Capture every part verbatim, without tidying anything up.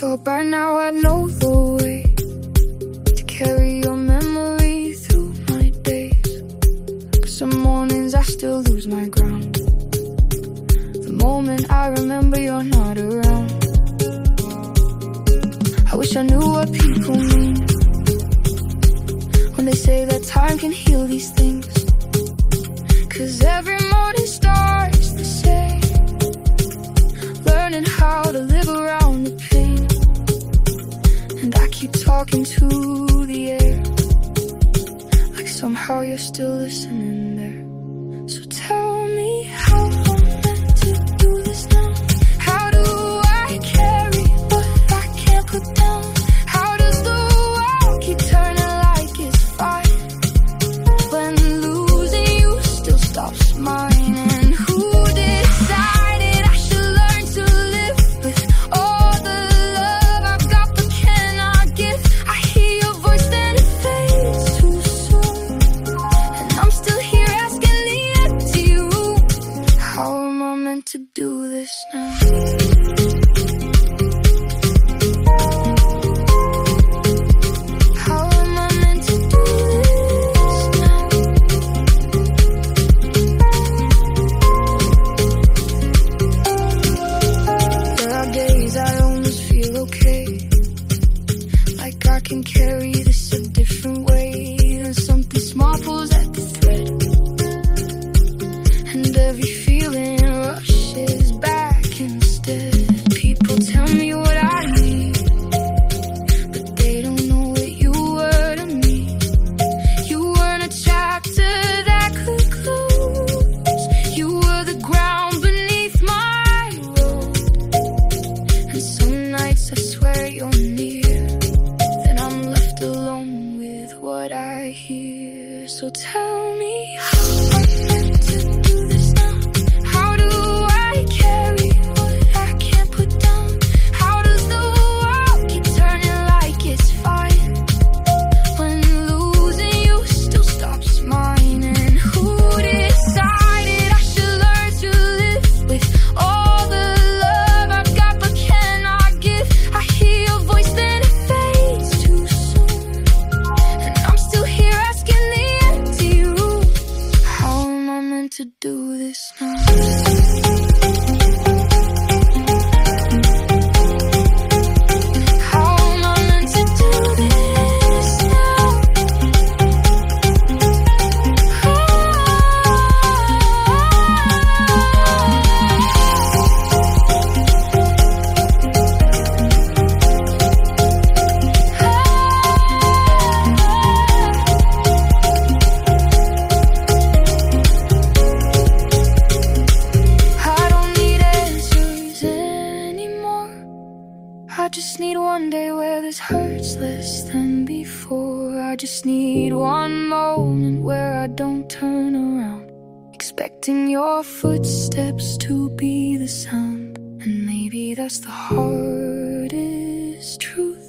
thought by now I'd know the way to carry your memory through my days. But some mornings I still lose my ground. The moment I remember you're not around. I wish I knew what people mean when they say that time can heal these things. 'Cause every morning starts the same, learning how to live around the pain. And I keep talking to the air, like somehow you're still listening there. So tell me how I'm meant to do this now. How do I carry what I can't put down? How does the world keep turning like it's fine when losing you still stops mine? And who decided I should learn to live with all the love I've got but cannot give? I hear your voice then it fades too soon, and I'm still here asking the empty room, how am I meant to do this now? How am I meant to do this now? There are days I almost feel okay, like I can carry this a different way. And something small pulls at the thread, and every feeling rushes back instead. People tell me what I need, but they don't know what you were to me. You weren't a chapter that could close. You were the ground beneath my road. And some nights I swear you're near, then I'm left alone with what I hear. So tell me how I'm meant to do this now. How do I carry what I can't put down? How does the world keep turning like it's fine when losing you still stops mine? And who decided I should learn to live with all the love I've got but cannot give? I hear your voice then it fades too soon, and I'm still here asking the empty room, how am I meant to do this now? How am I meant to do this now? I don't need answers anymore. I just need one day where this hurts less than before. I just need one moment where I don't turn around, expecting your footsteps to be the sound. And maybe that's the hardest truth.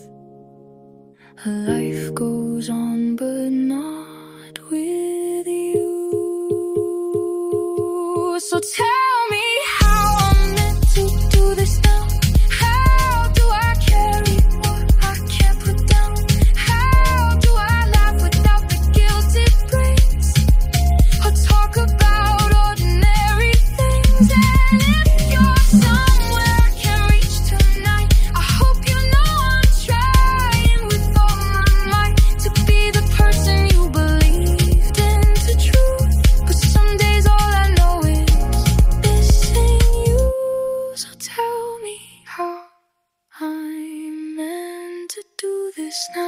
Life goes on, but not with you. So tell me how I'm meant to do this now. How do I carry what I can't put down? How do I laugh without the guilt it brings? Or talk about ordinary things? And if you're somewhere I can reach tonight, I hope you know I'm trying with all my might to be the person you believed into truth. But some days all I know is missing you. So tell me how I'm meant to do this now.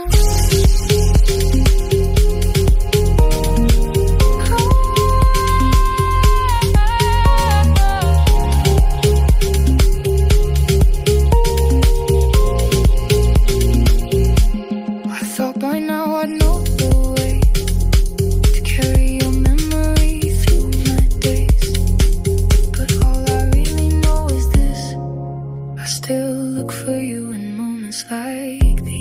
I thought by now I'd know the way to carry your memory through my days. But all I really know is this: I still look for you in moments like these.